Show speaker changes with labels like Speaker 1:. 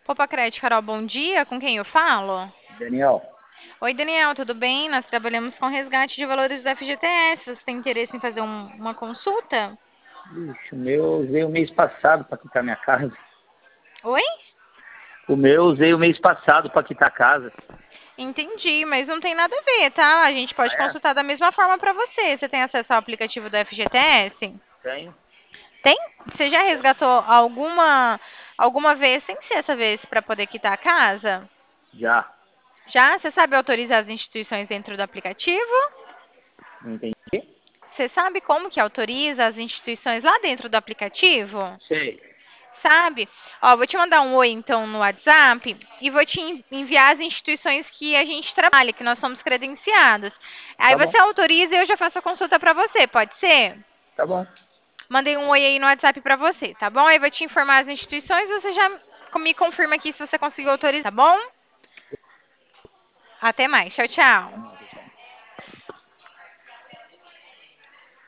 Speaker 1: Popacred, Carol, bom dia. Com quem eu falo?
Speaker 2: Daniel,
Speaker 1: Oi, Daniel, tudo bem? Nós trabalhamos com resgate de valores do FGTS. Você tem interesse em fazer uma consulta?
Speaker 2: ixi, o meu eu usei o mês passado para quitar minha casa.
Speaker 1: Oi?
Speaker 2: O meu eu usei o mês passado para quitar a casa.
Speaker 1: Entendi, mas não tem nada a ver, tá? A gente
Speaker 2: Ah,
Speaker 1: pode
Speaker 2: é?
Speaker 1: consultar da mesma forma para você. Você tem acesso ao aplicativo do FGTS?
Speaker 2: Tenho.
Speaker 1: Tem? Você já resgatou alguma vez, sem ser essa vez, para poder quitar a casa?
Speaker 2: Já.
Speaker 1: Já? Você sabe autorizar as instituições dentro do aplicativo?
Speaker 2: Não entendi?
Speaker 1: Você sabe como que autoriza as instituições lá dentro do aplicativo?
Speaker 2: Sei.
Speaker 1: Sabe? Ó, vou te mandar um oi então no WhatsApp e vou te enviar as instituições que a gente trabalha, que nós somos credenciados. Aí
Speaker 2: Tá bom.
Speaker 1: você autoriza e eu já faço a consulta para você, pode ser?
Speaker 2: Tá bom.
Speaker 1: Mandei um oi aí no WhatsApp para você, tá bom? Aí vou te informar as instituições, você já me confirma aqui se você conseguiu autorizar, tá bom? Até mais, tchau, tchau.